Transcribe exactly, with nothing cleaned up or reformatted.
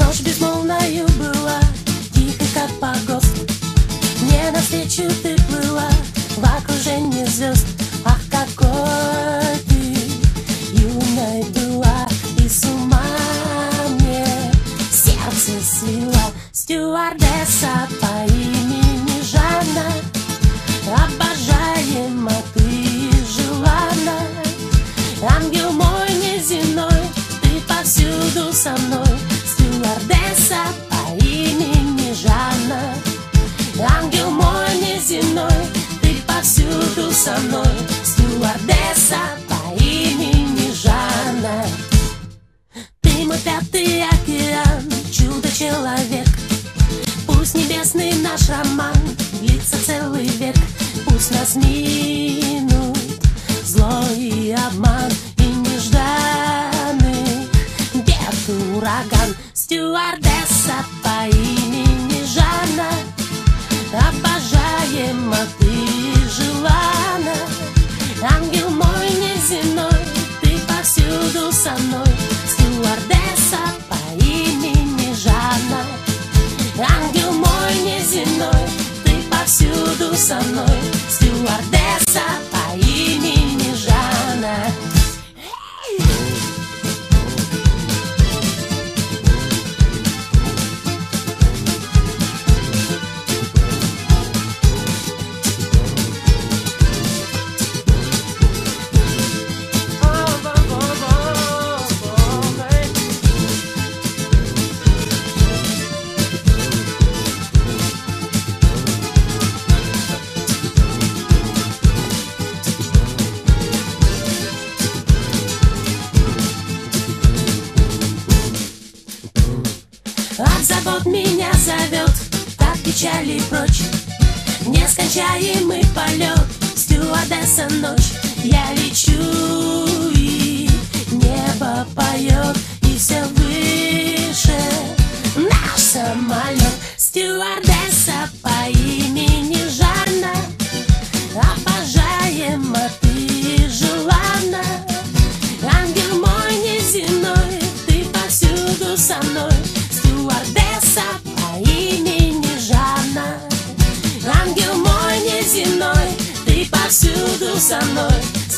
Ночь безмолвною была, тихо как погост. Мне навстречу ты плыла в окружении звезд. Ах, какой ты юной была, и с ума мне сердце свела. Стюардесса по имени Жанна, обожаема ты и желанна. Ангел мой неземной, ты повсюду со мной. Стюардесса по имени Жанна, ангел мой неземной, ты повсюду со мной. Стюардесса по имени Жанна. Ты мой пятый океан, чудо-человек. Пусть небесный наш роман длится целый век. Пусть нас минут зло и обман, и нежданный бед, ураган. Стюардесса по имени Жанна, обожаема ты и желанна. Ангел мой неземной, ты повсюду со мной. Стюардесса по имени Жанна, ангел мой неземной, ты повсюду со мной. Стюардесса по имени Жанна. От забот меня зовет, так печали прочь, нескончаемый полет. Стюардесса ночь, я лечу, и небо поет, и все выше наш самолет. Стюардесса по имени Жанна, обожаема ты и желанна. Ангел мой неземной, ты повсюду со мной. Стюардесса по имени Жанна, ангел мой неземной, ты повсюду со мной.